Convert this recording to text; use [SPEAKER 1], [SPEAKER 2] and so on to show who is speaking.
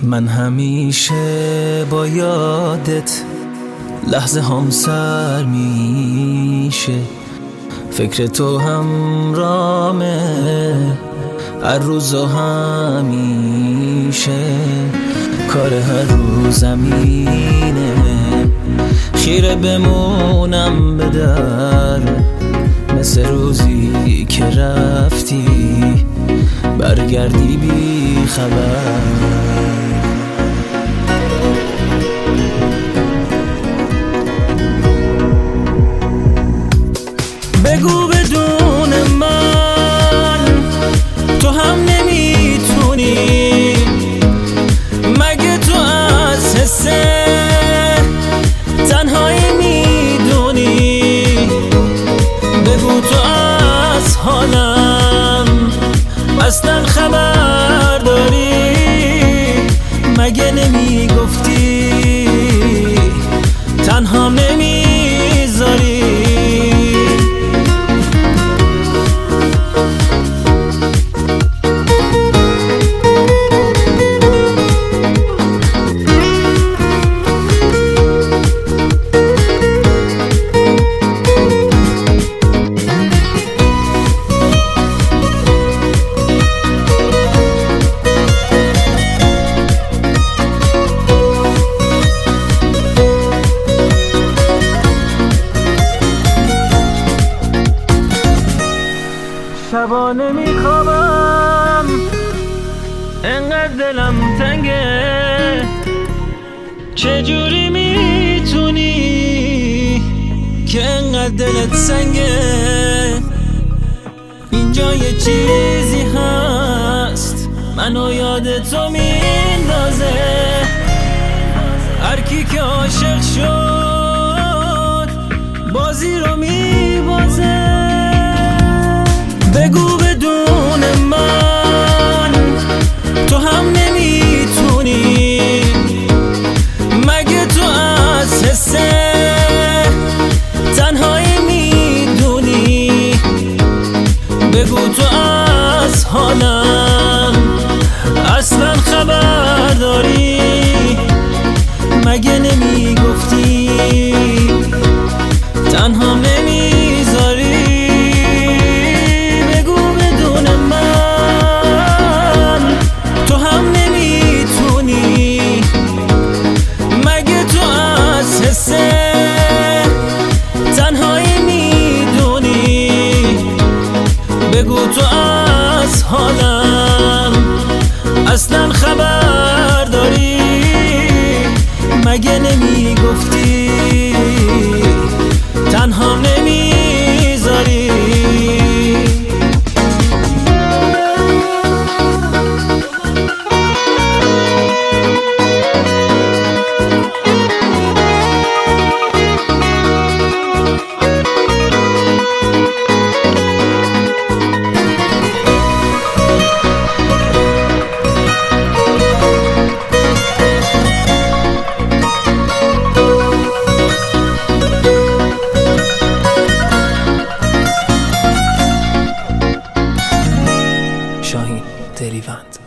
[SPEAKER 1] من همیشه با یادت لحظه هم سر میشه، فکر تو همرامه هر روز و همیشه، کار هر روزمینه خیره بمونم به در، مثل روزی که رفتی برگردی بی خبر. بگو بدون من تو هم نمیتونی، مگه تو از حس تنهایی میدونی؟ بگو تو از حالم اصلا خبر داری، مگه نمیگفتی تنها نمیذاری؟ شبانه میخوابم انقدر دلم تنگه، چجوری میتونی که انقدر دلت سنگه؟ اینجا یه چیزی هست منو یاد تو میندازه، هر کی که عاشق شد بازی رو میبازه. بگو بدون من تو هم نمیتونی، مگه تو از حس تنهایی میدونی؟ بگو تو از حالم اصلا خبر داری، مگه نمیگفتی تنها نمیذاری؟ تنهایی میدونی؟ بگو تو از حالم اصلا خبر داری، مگه نمیگفتی تنها نمیذاری؟ شاهین دریوند.